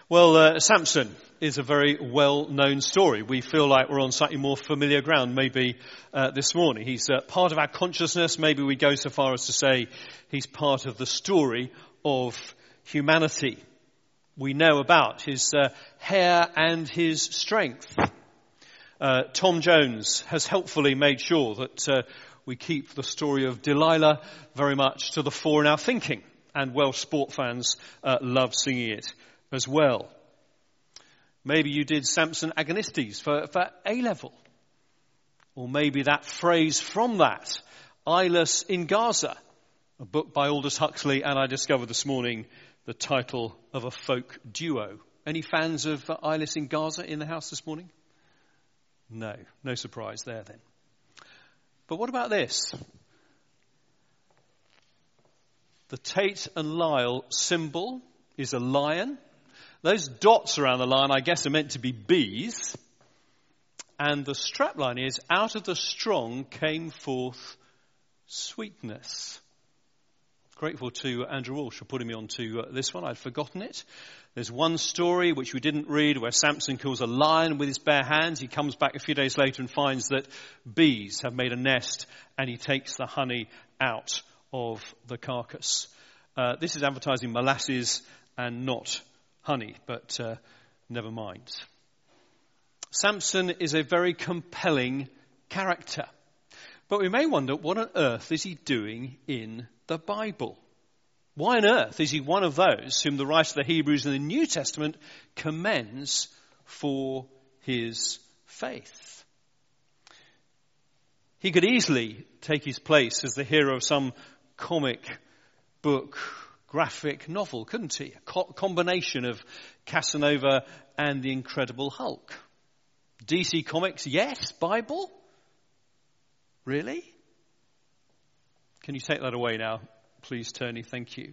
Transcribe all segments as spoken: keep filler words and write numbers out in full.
Well, uh, Samson is a very well-known story. We feel like we're on slightly more familiar ground maybe uh, this morning. He's uh, part of our consciousness. Maybe we go so far as to say he's part of the story of humanity. We know about his uh, hair and his strength. Uh, Tom Jones has helpfully made sure that uh, we keep the story of Delilah very much to the fore in our thinking. And Welsh sport fans uh, love singing it as well. Maybe you did Samson Agonistes for, for A-level. Or maybe that phrase from that, Eyeless in Gaza, a book by Aldous Huxley, and I discovered this morning the title of a folk duo. Any fans of uh, Eyeless in Gaza in the house this morning? No, no surprise there then. But what about this? The Tate and Lyle symbol is a lion. Those dots around the lion, I guess, are meant to be bees. And the strapline is, out of the strong came forth sweetness. Grateful to Andrew Walsh for putting me on to uh, this one. I'd forgotten it. There's one story which we didn't read where Samson kills a lion with his bare hands. He comes back a few days later and finds that bees have made a nest, and he takes the honey out of the carcass. Uh, this is advertising molasses and not honey, but uh, never mind. Samson is a very compelling character. But we may wonder, what on earth is he doing in the Bible? Why on earth is he one of those whom the writer of the Hebrews in the New Testament commends for his faith? He could easily take his place as the hero of some comic book, graphic novel, couldn't he? A co- combination of Casanova and the Incredible Hulk. D C Comics, yes. Bible? Really? Can you take that away now, please, Tony? Thank you.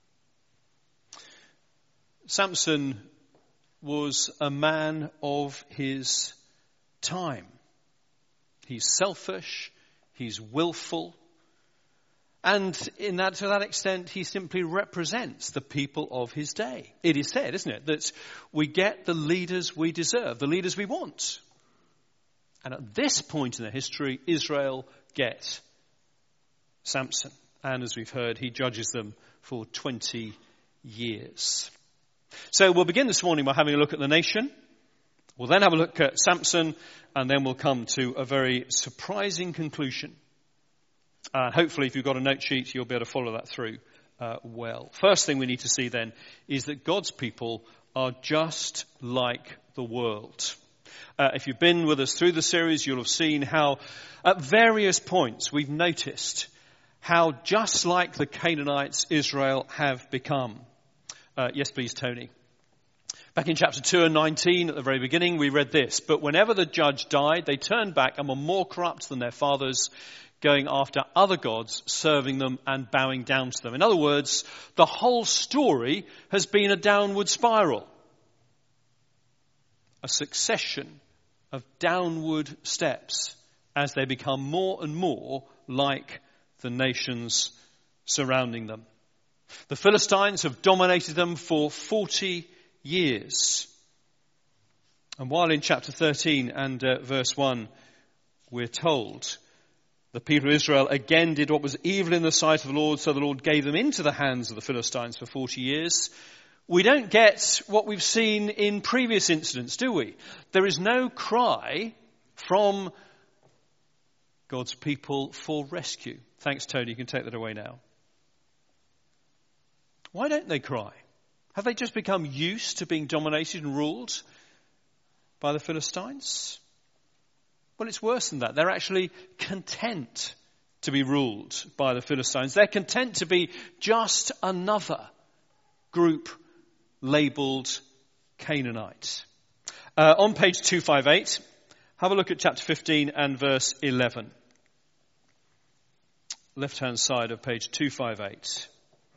Samson was a man of his time. He's selfish, he's willful, and in that, to that extent, he simply represents the people of his day. It is said, isn't it, that we get the leaders we deserve, the leaders we want. And at this point in the history, Israel get Samson. And as we've heard, he judges them for twenty years. So we'll begin this morning by having a look at the nation. We'll then have a look at Samson, and then we'll come to a very surprising conclusion. Uh, hopefully, if you've got a note sheet, you'll be able to follow that through uh, well. First thing we need to see then is that God's people are just like the world. Uh, if you've been with us through the series, you'll have seen how at various points we've noticed how just like the Canaanites, Israel have become. Uh, yes, please, Tony. Back in chapter two and nineteen, at the very beginning, we read this. But whenever the judge died, they turned back and were more corrupt than their fathers, going after other gods, serving them and bowing down to them. In other words, the whole story has been a downward spiral. A succession of downward steps as they become more and more like the nations surrounding them. The Philistines have dominated them for forty years. And while in chapter thirteen and uh, verse one, we're told the people of Israel again did what was evil in the sight of the Lord, so the Lord gave them into the hands of the Philistines for forty years. We don't get what we've seen in previous incidents, do we? There is no cry from God's people for rescue. Thanks, Tony. You can take that away now. Why don't they cry? Have they just become used to being dominated and ruled by the Philistines? Well, it's worse than that. They're actually content to be ruled by the Philistines. They're content to be just another group labelled Canaanite. Uh, on page two fifty-eight, have a look at chapter fifteen and verse eleven. Left-hand side of page two fifty-eight.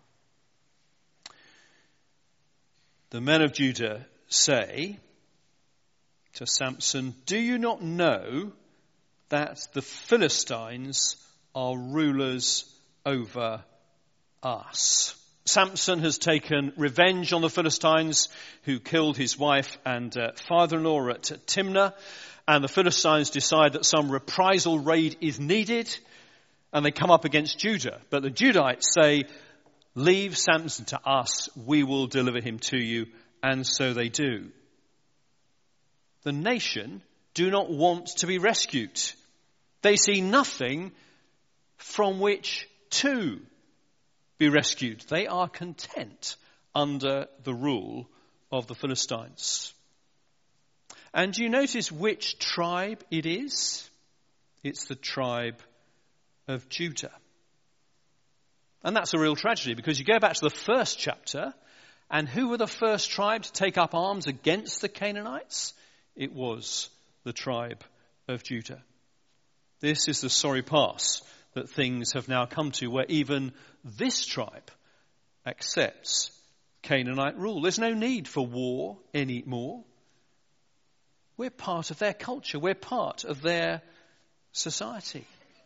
The men of Judah say to Samson, "Do you not know that the Philistines are rulers over us?" Samson has taken revenge on the Philistines who killed his wife and uh, father-in-law at Timnah. And the Philistines decide that some reprisal raid is needed. And they come up against Judah. But the Judahites say, leave Samson to us. We will deliver him to you. And so they do. The nation do not want to be rescued. They see nothing from which to be rescued. They are content under the rule of the Philistines. And do you notice which tribe it is? It's the tribe of Judah. And that's a real tragedy, because you go back to the first chapter, and who were the first tribe to take up arms against the Canaanites? It was the tribe of Judah. This is the sorry pass that things have now come to, where even this tribe accepts Canaanite rule. There's no need for war anymore. We're part of their culture. We're part of their society.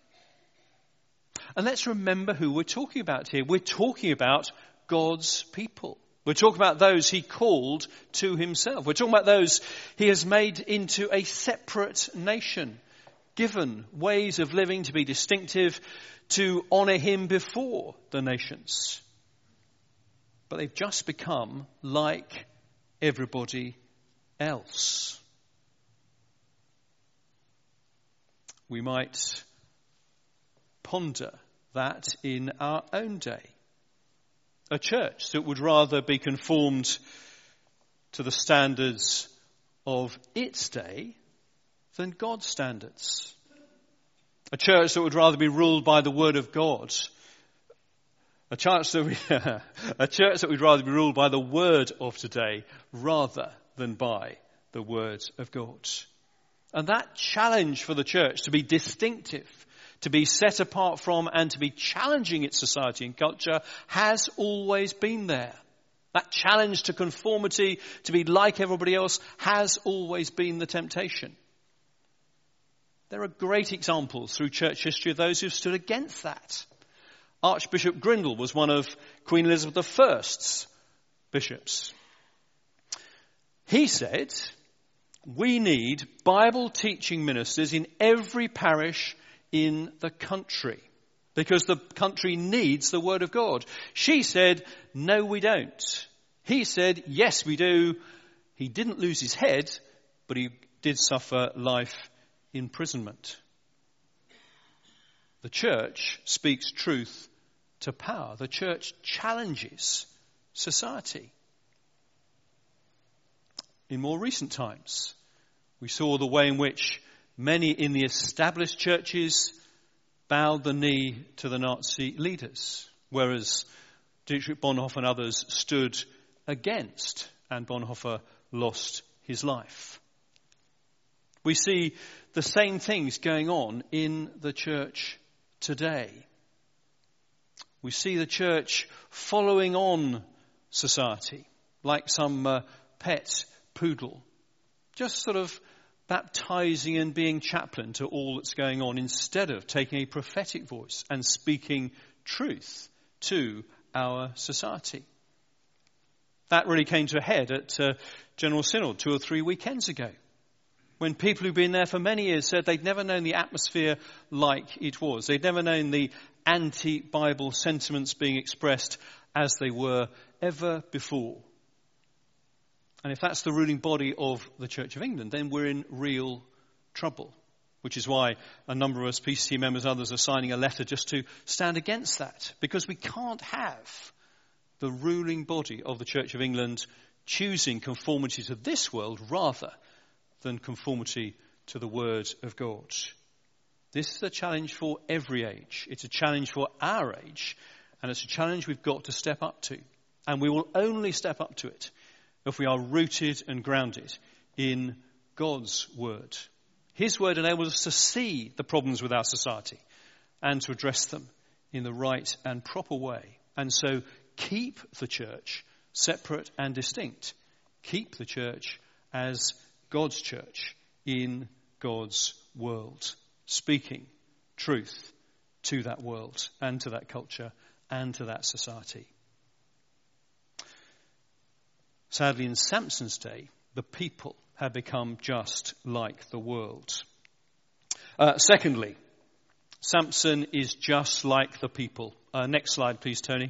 And let's remember who we're talking about here. We're talking about God's people. We're talking about those he called to himself. We're talking about those he has made into a separate nation, given ways of living to be distinctive, to honour him before the nations. But they've just become like everybody else. We might ponder that in our own day. A church that would rather be conformed to the standards of its day than God's standards. A church that would rather be ruled by the Word of God. A church that we, a church that would rather be ruled by the Word of today rather than by the Word of God. And that challenge for the church to be distinctive, to be set apart from, and to be challenging its society and culture has always been there. That challenge to conformity, to be like everybody else, has always been the temptation. There are great examples through church history of those who've stood against that. Archbishop Grindal was one of Queen Elizabeth the First's bishops. He said, we need Bible teaching ministers in every parish in the country, because the country needs the Word of God. She said, no, we don't. He said, yes, we do. He didn't lose his head, but he did suffer life imprisonment. The church speaks truth to power. The church challenges society. In more recent times, we saw the way in which many in the established churches bowed the knee to the Nazi leaders, whereas Dietrich Bonhoeffer and others stood against, and Bonhoeffer lost his life. We see the same things going on in the church today. We see the church following on society, like some uh, pet poodle, just sort of baptizing and being chaplain to all that's going on, instead of taking a prophetic voice and speaking truth to our society. That really came to a head at uh, General Synod two or three weekends ago, when people who've been there for many years said they'd never known the atmosphere like it was. They'd never known the anti-Bible sentiments being expressed as they were ever before. And if that's the ruling body of the Church of England, then we're in real trouble, which is why a number of us P C C members and others are signing a letter just to stand against that, because we can't have the ruling body of the Church of England choosing conformity to this world rather than conformity to the Word of God. This is a challenge for every age. It's a challenge for our age, and it's a challenge we've got to step up to. And we will only step up to it if we are rooted and grounded in God's Word. His Word enables us to see the problems with our society and to address them in the right and proper way. And so keep the church separate and distinct. Keep the church as God's church in God's world, speaking truth to that world and to that culture and to that society. Sadly, in Samson's day, the people had become just like the world. Uh, secondly, Samson is just like the people. Uh, next slide, please, Tony.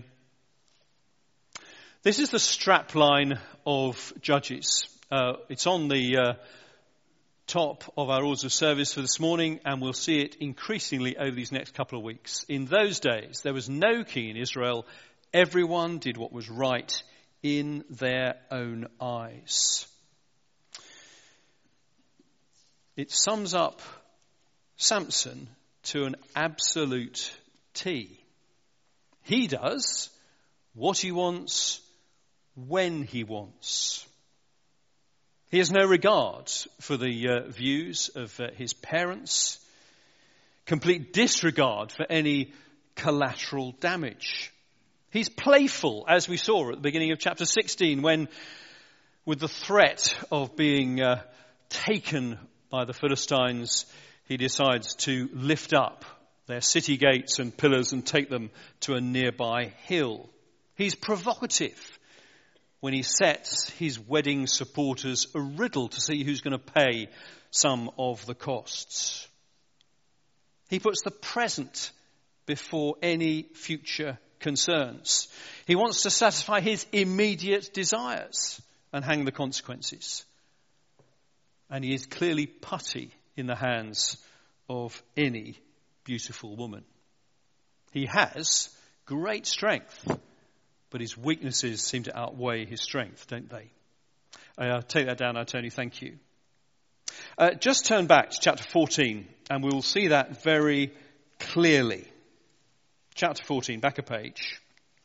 This is the strapline of Judges. Uh, it's on the uh, top of our orders of service for this morning, and we'll see it increasingly over these next couple of weeks. In those days, there was no king in Israel. Everyone did what was right in their own eyes. It sums up Samson to an absolute T. He does what he wants when he wants. He has no regard for the uh, views of uh, his parents, complete disregard for any collateral damage. He's playful, as we saw at the beginning of chapter sixteen, when, with the threat of being uh, taken by the Philistines, he decides to lift up their city gates and pillars and take them to a nearby hill. He's provocative when he sets his wedding supporters a riddle to see who's going to pay some of the costs. He puts the present before any future concerns. He wants to satisfy his immediate desires and hang the consequences. And he is clearly putty in the hands of any beautiful woman. He has great strength, but his weaknesses seem to outweigh his strength, don't they? Uh, take that down now, Tony. Thank you. Uh, just turn back to chapter fourteen, and we will see that very clearly. Chapter fourteen, back a page.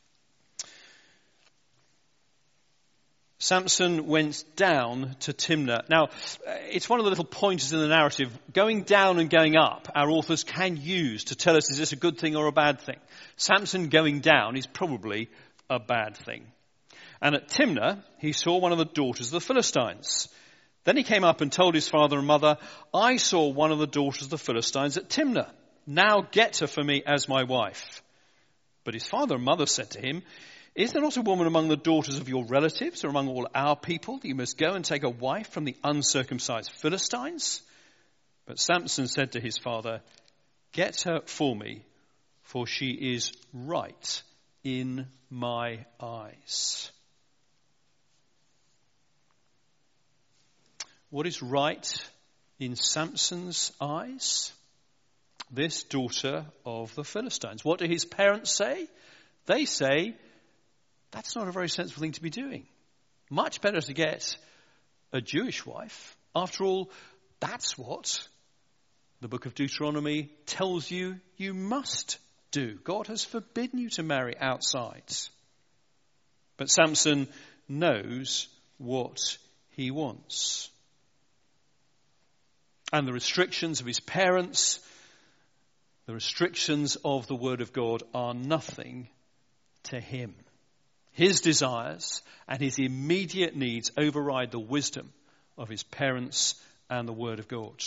Samson went down to Timnah. Now, it's one of the little pointers in the narrative. Going down and going up, our authors can use to tell us, is this a good thing or a bad thing? Samson going down is probably a bad thing. And at Timnah, he saw one of the daughters of the Philistines. Then he came up and told his father and mother, I saw one of the daughters of the Philistines at Timnah. Now get her for me as my wife. But his father and mother said to him, is there not a woman among the daughters of your relatives or among all our people that you must go and take a wife from the uncircumcised Philistines? But Samson said to his father, get her for me, for she is right in my eyes. What is right in Samson's eyes? This daughter of the Philistines. What do his parents say? They say, that's not a very sensible thing to be doing. Much better to get a Jewish wife. After all, that's what the book of Deuteronomy tells you you must do. God has forbidden you to marry outside. But Samson knows what he wants. And the restrictions of his parents, the restrictions of the word of God are nothing to him. His desires and his immediate needs override the wisdom of his parents and the word of God.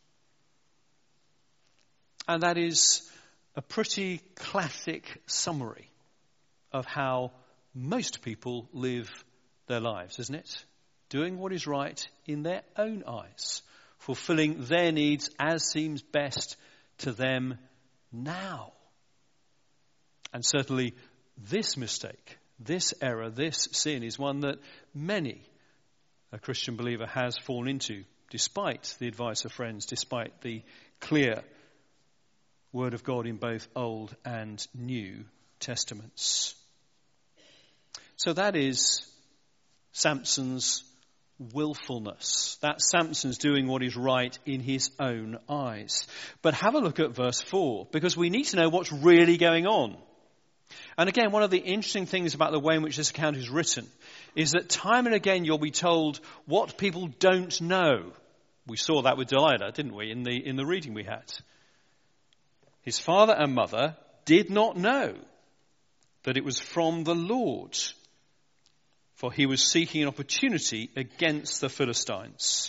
And that is a pretty classic summary of how most people live their lives, isn't it? Doing what is right in their own eyes, fulfilling their needs as seems best to them now. And certainly this mistake, this error, this sin is one that many a Christian believer has fallen into, despite the advice of friends, despite the clear word of God in both Old and New Testaments. So that is Samson's willfulness. That's Samson's doing what is right in his own eyes. But have a look at verse four, because we need to know what's really going on. And again, one of the interesting things about the way in which this account is written is that time and again you'll be told what people don't know. We saw that with Delilah, didn't we, in the in the reading we had. His father and mother did not know that it was from the Lord, for he was seeking an opportunity against the Philistines.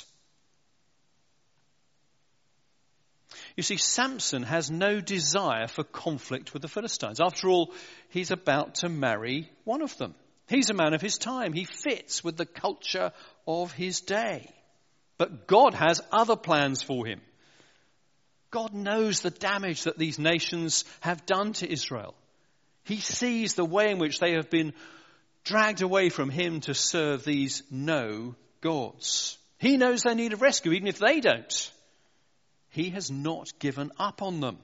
You see, Samson has no desire for conflict with the Philistines. After all, he's about to marry one of them. He's a man of his time. He fits with the culture of his day. But God has other plans for him. God knows the damage that these nations have done to Israel. He sees the way in which they have been dragged away from him to serve these no gods. He knows they need a rescue, even if they don't. He has not given up on them.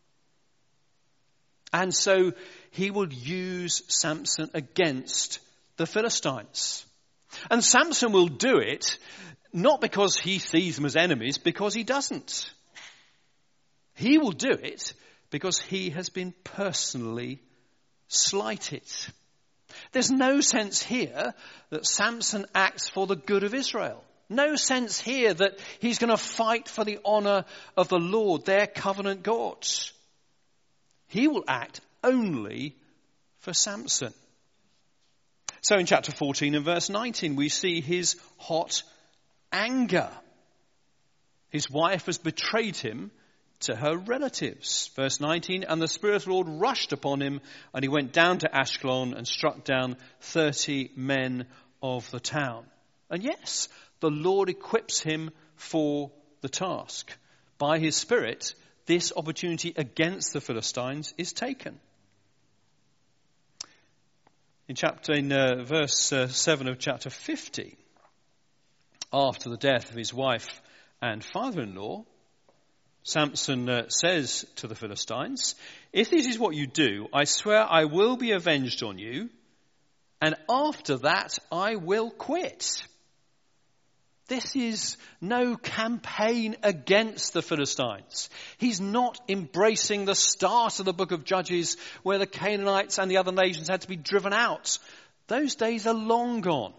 And so he will use Samson against the Philistines. And Samson will do it not because he sees them as enemies, because he doesn't. He will do it because he has been personally slighted. There's no sense here that Samson acts for the good of Israel. No sense here that he's going to fight for the honor of the Lord, their covenant God. He will act only for Samson. So in chapter fourteen and verse nineteen, we see his hot anger. His wife has betrayed him to her relatives. Verse nineteen, and the Spirit of the Lord rushed upon him, and he went down to Ashkelon and struck down thirty men of the town. And yes, the Lord equips him for the task. By his Spirit, this opportunity against the Philistines is taken. In chapter, in uh, verse uh, seven of chapter fifty, after the death of his wife and father-in-law, Samson uh, says to the Philistines, if this is what you do, I swear I will be avenged on you, and after that I will quit. This is no campaign against the Philistines. He's not embracing the start of the book of Judges where the Canaanites and the other nations had to be driven out. Those days are long gone.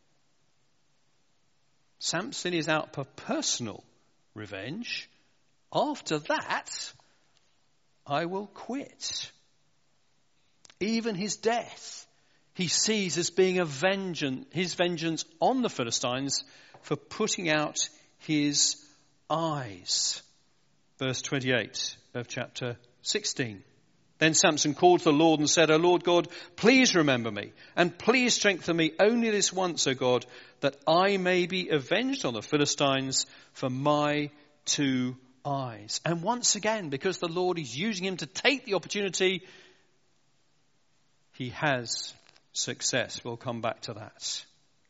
Samson is out for personal revenge. After that, I will quit. Even his death, he sees as being a vengeance, his vengeance on the Philistines for putting out his eyes. Verse twenty-eight of chapter sixteen. Then Samson called to the Lord and said, O Lord God, please remember me, and please strengthen me only this once, O God, that I may be avenged on the Philistines for my two eyes. And once again, because the Lord is using him to take the opportunity, he has success. We'll come back to that.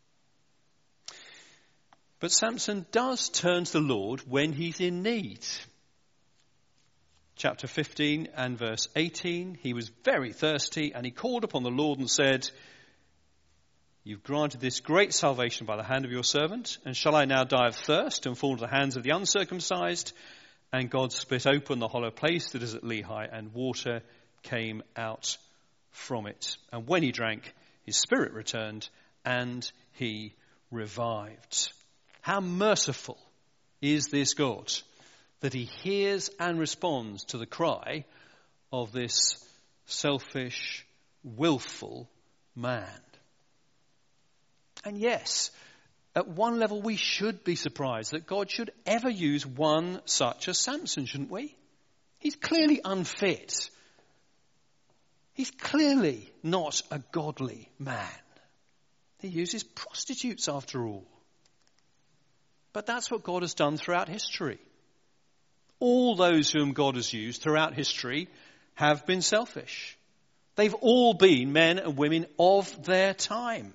But Samson does turn to the Lord when he's in need. Chapter fifteen and verse eighteen, he was very thirsty and he called upon the Lord and said, you've granted this great salvation by the hand of your servant, and shall I now die of thirst and fall into the hands of the uncircumcised? And God split open the hollow place that is at Lehi, and water came out from it. And when he drank, his spirit returned and he revived. How merciful is this God that he hears and responds to the cry of this selfish, willful man. And yes, at one level we should be surprised that God should ever use one such as Samson, shouldn't we? He's clearly unfit. He's clearly not a godly man. He uses prostitutes after all. But that's what God has done throughout history. All those whom God has used throughout history have been selfish. They've all been men and women of their time.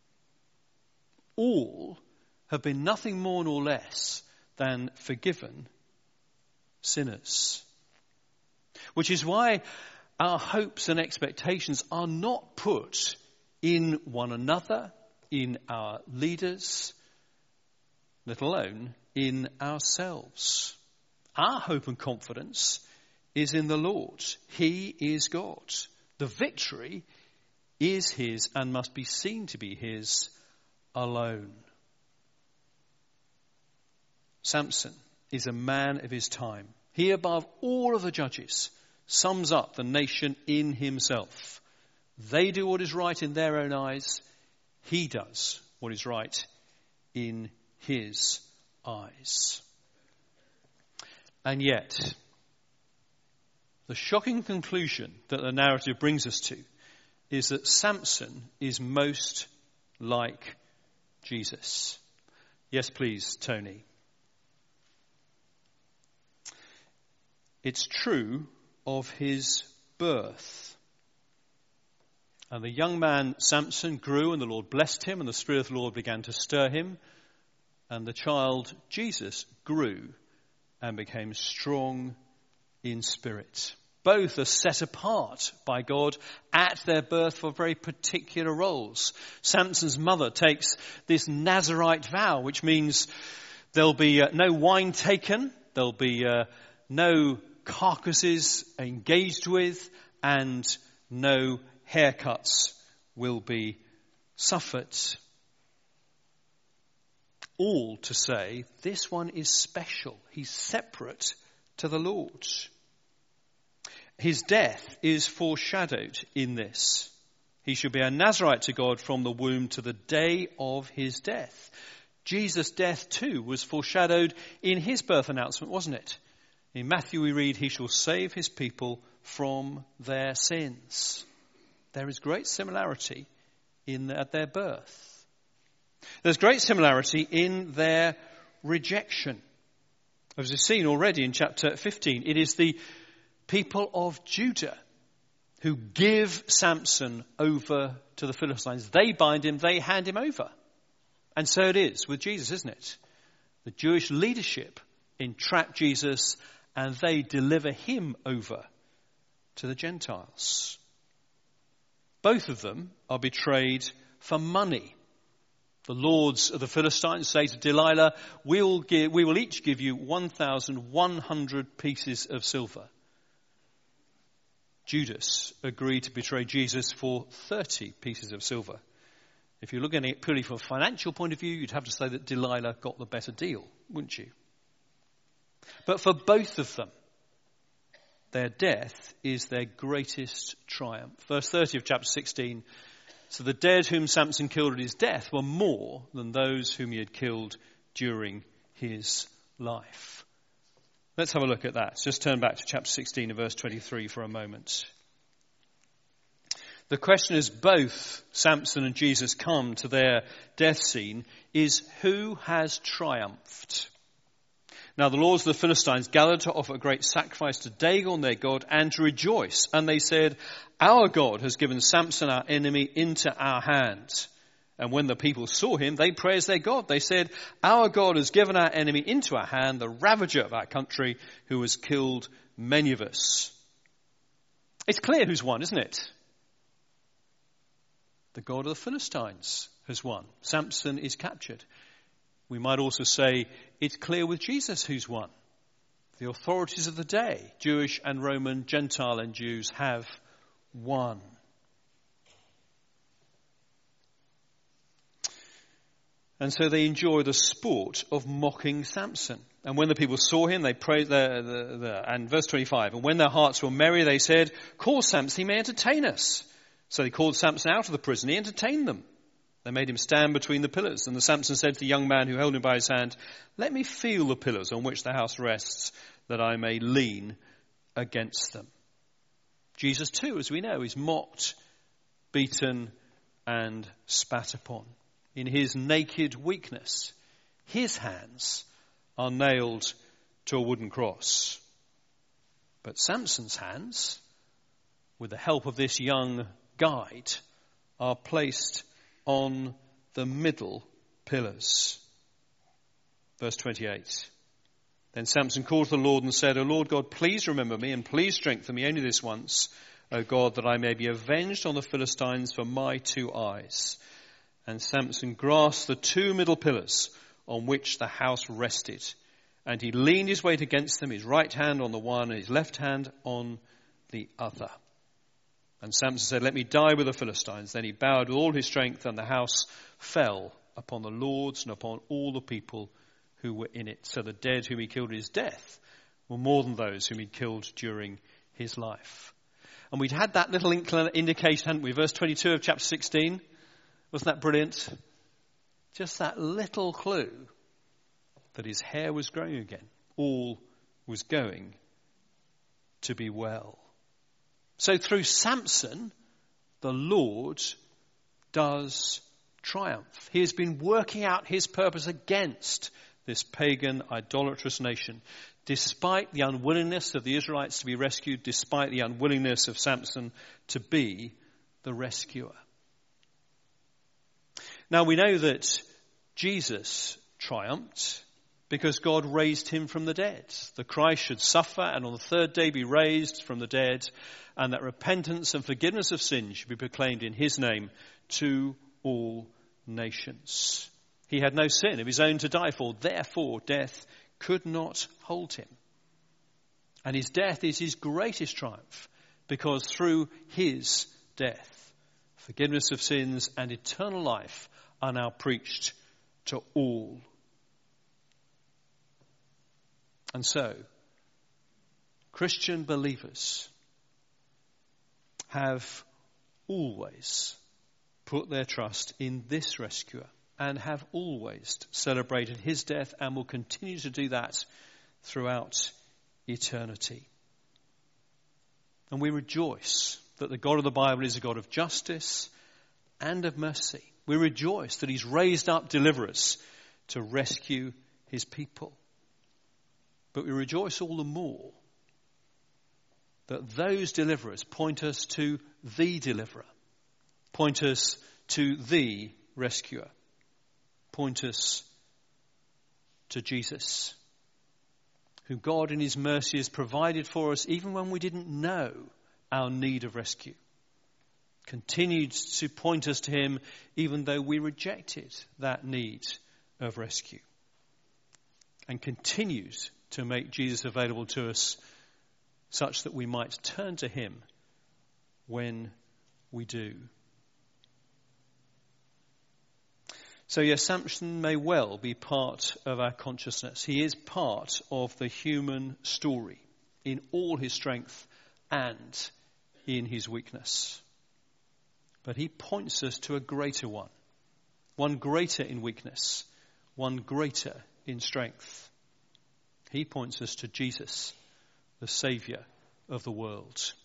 All have been nothing more nor less than forgiven sinners. Which is why our hopes and expectations are not put in one another, in our leaders, let alone in ourselves. Our hope and confidence is in the Lord. He is God. The victory is his and must be seen to be his alone. Samson is a man of his time. He, above all of the judges, sums up the nation in himself. They do what is right in their own eyes. He does what is right in his eyes. And yet, the shocking conclusion that the narrative brings us to is that Samson is most like Jesus. Yes, please, Tony. It's true of his birth. And the young man Samson grew, and the Lord blessed him, and the Spirit of the Lord began to stir him. And the child Jesus grew and became strong in spirit. Both are set apart by God at their birth for very particular roles. Samson's mother takes this Nazirite vow, which means there'll be uh, no wine taken, there'll be uh, no carcasses engaged with, and no haircuts will be suffered. All to say, this one is special. He's separate to the Lord. His death is foreshadowed in this. He should be a Nazirite to God from the womb to the day of his death. Jesus' death too was foreshadowed in his birth announcement, wasn't it? In Matthew we read, he shall save his people from their sins. There is great similarity in at their birth. There's great similarity in their rejection. As we've seen already in chapter fifteen, it is the people of Judah who give Samson over to the Philistines. They bind him, they hand him over. And so it is with Jesus, isn't it? The Jewish leadership entrap Jesus and they deliver him over to the Gentiles. Both of them are betrayed for money. The lords of the Philistines say to Delilah, we will, give, we will each give you one thousand one hundred pieces of silver. Judas agreed to betray Jesus for thirty pieces of silver. If you're looking at it purely from a financial point of view, you'd have to say that Delilah got the better deal, wouldn't you? But for both of them, their death is their greatest triumph. Verse thirty of chapter sixteen, so the dead whom Samson killed at his death were more than those whom he had killed during his life. Let's have a look at that. Just turn back to chapter sixteen and verse twenty-three for a moment. The question as both Samson and Jesus come to their death scene is who has triumphed? Now the lords of the Philistines gathered to offer a great sacrifice to Dagon their god and to rejoice. And they said, our God has given Samson our enemy into our hands. And when the people saw him, they praised their God. They said, our God has given our enemy into our hand, the ravager of our country, who has killed many of us. It's clear who's won, isn't it? The God of the Philistines has won. Samson is captured. We might also say it's clear with Jesus who's won. The authorities of the day, Jewish and Roman, Gentile and Jews, have won. And so they enjoy the sport of mocking Samson. And when the people saw him, they praised the, the, the, and verse twenty-five, and when their hearts were merry, they said, call Samson, he may entertain us. So they called Samson out of the prison. He entertained them. They made him stand between the pillars. And the Samson said to the young man who held him by his hand, let me feel the pillars on which the house rests, that I may lean against them. Jesus too, as we know, is mocked, beaten, and spat upon. In his naked weakness, his hands are nailed to a wooden cross. But Samson's hands, with the help of this young guide, are placed on the middle pillars. Verse twenty-eight. Then Samson called to the Lord and said, O Lord God, please remember me and please strengthen me only this once, O God, that I may be avenged on the Philistines for my two eyes. And Samson grasped the two middle pillars on which the house rested. And he leaned his weight against them, his right hand on the one and his left hand on the other. And Samson said, let me die with the Philistines. Then he bowed with all his strength, and the house fell upon the lords and upon all the people who were in it. So the dead whom he killed at his death were more than those whom he killed during his life. And we'd had that little indication, hadn't we? Verse twenty-two of chapter sixteen. Wasn't that brilliant? Just that little clue that his hair was growing again. All was going to be well. So through Samson, the Lord does triumph. He has been working out his purpose against this pagan, idolatrous nation, despite the unwillingness of the Israelites to be rescued, despite the unwillingness of Samson to be the rescuer. Now we know that Jesus triumphed because God raised him from the dead. The Christ should suffer and on the third day be raised from the dead, and that repentance and forgiveness of sins should be proclaimed in his name to all nations. He had no sin of his own to die for, therefore death could not hold him. And his death is his greatest triumph, because through his death, forgiveness of sins and eternal life are now preached to all. And so, Christian believers have always put their trust in this rescuer and have always celebrated his death and will continue to do that throughout eternity. And we rejoice that the God of the Bible is a God of justice and of mercy. We rejoice that he's raised up deliverers to rescue his people. But we rejoice all the more that those deliverers point us to the deliverer, point us to the rescuer, point us to Jesus, who God in his mercy has provided for us even when we didn't know our need of rescue, continued to point us to him even though we rejected that need of rescue, and continues to make Jesus available to us such that we might turn to him when we do. So yes, Samson may well be part of our consciousness. He is part of the human story in all his strength and in his weakness. But he points us to a greater one, one greater in weakness, one greater in strength. He points us to Jesus, the Saviour of the world.